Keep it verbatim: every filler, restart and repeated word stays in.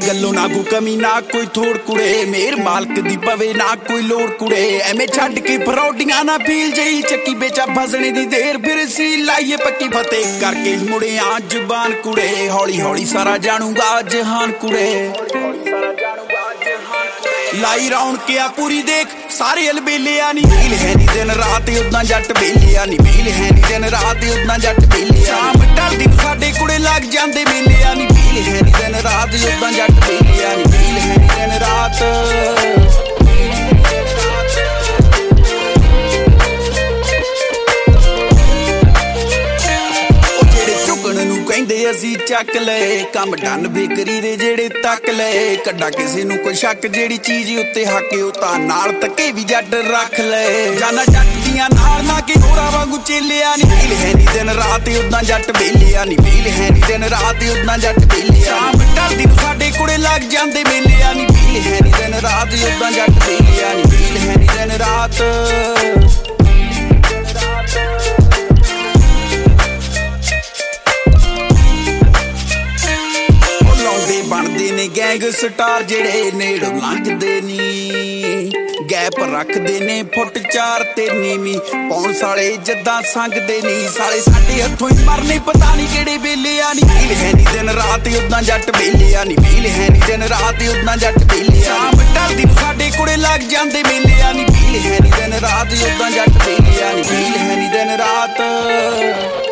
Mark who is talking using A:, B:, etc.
A: गल्लों ना कोई कमी ना कोई थोड़ कुड़े, मेर मालक दी पवे ना कोई लोड़ कुड़े। एवें छड्ड के फरौडियां ना फील जई चक्की बेचा फसने दी देर, फिर सी लाइए पक्की फतेह करके मुड़े आ जुबान कुड़े। हौली हौली सारा जानूगा जहान कुड़े, लाई रौन के आ पूरी देख सारे अलबेले आ नी। बेल है नी दिन रात उदा जट बेले आ नी, बेल है नी दिन रात उदा जट बेले। शाम ढलदी साडे कुड़े लग जांदे मेले आ नी। बेल है नी दिन रात उदा जट बेले आ नी, बेल है नी दिन रात। ਕਹਿੰਦੇ ਅਸੀਂ ਚੱਕ ਲਏ ਕੰਮ ਡਨ ਬੇਕਰੀ ਦੇ ਜਿਹੜੇ ਤੱਕ ਲਏ। ਕੱਢਾ ਕਿਸੇ ਨੂੰ ਕੋਈ ਸ਼ੱਕ ਜਿਹੜੀ ਚੀਜ਼ ਉੱਤੇ ਹੱਕੇ ਉਹ ਤਾਂ ਨਾਲ ਤੱਕੇ ਵੀ ਜੱਟ ਰੱਖ ਲਏ। ਜਾਨਾ ਜੱਟ ਦੀਆਂ ਨਾਲ ਨਾ ਕਿ ਹੋਰਾਂ ਵਾਂਗੂ ਚੇਲਿਆ ਨੀ। ਬੇਲ ਹੈ ਨੀ ਦਿਨ ਰਾਤ ਉਦਾਂ ਜੱਟ ਬੇਲਿਆ ਨੀ, ਬੇਲ ਹੈ ਨੀ ਦਿਨ ਰਾਤ ਉਦਾਂ ਜੱਟ ਬੇਲਿਆ। ਸ਼ਾਮ ਢਲਦੀ ਨੂੰ ਸਾਡੇ ਕੁੜੇ ਲੱਗ ਜਾਂਦੇ ਮੇਲਿਆ ਨੀ। ਬੇਲ ਹੈ ਨੀ ਦਿਨ ਰਾਤ ਉਦਾਂ ਜੱਟ ਬੇਲਿਆ ਨੀ, ਬੇਲ ਹੈ ਨੀ ਦਿਨ ਰਾਤ। ਬਣਦੇ ਨੇ ਗੈਂਗ ਸਟਾਰ ਜਿਹੜੇ ਨੇੜੋਂ ਲੰਘਦੇ ਨੀ, ਗੈਪ ਰੱਖਦੇ ਨੇ ਫੁੱਟ ਚਾਰ ਤੇ ਨੀਵੀਂ ਪੌਣ ਸਾਲੇ ਜੱਦਾਂ ਸੰਗਦੇ ਨੀ। ਸਾਲੇ ਸਾਡੇ ਹੱਥੋਂ ਹੀ ਮਰਨੇ ਪਤਾ ਨਹੀਂ ਕਿਹੜੇ ਵੇਲੇ ਆ ਨੀ। ਬੇਲ ਹੈ ਨੀ ਦਿਨ ਰਾਤ ਉਦਾਂ ਜੱਟ ਵੇਲੇ ਆ ਨੀ, ਬੇਲ ਹੈ ਨੀ ਦਿਨ ਰਾਤ ਉਦਾਂ ਜੱਟ ਵੇਲੇ ਆ। ਸ਼ਾਮ ਢਲਦੀ ਨੂੰ ਸਾਡੇ ਕੁੜੇ ਲੱਗ ਜਾਂਦੇ ਮੇਲੇ ਆ ਨੀ। ਬੇਲ ਹੈ ਨੀ ਦਿਨ ਰਾਤ ਉਦਾਂ ਜੱਟ ਵੇਲੇ ਆ ਨੀ, ਬੇਲ ਹੈ ਨੀ ਦਿਨ ਰਾਤ।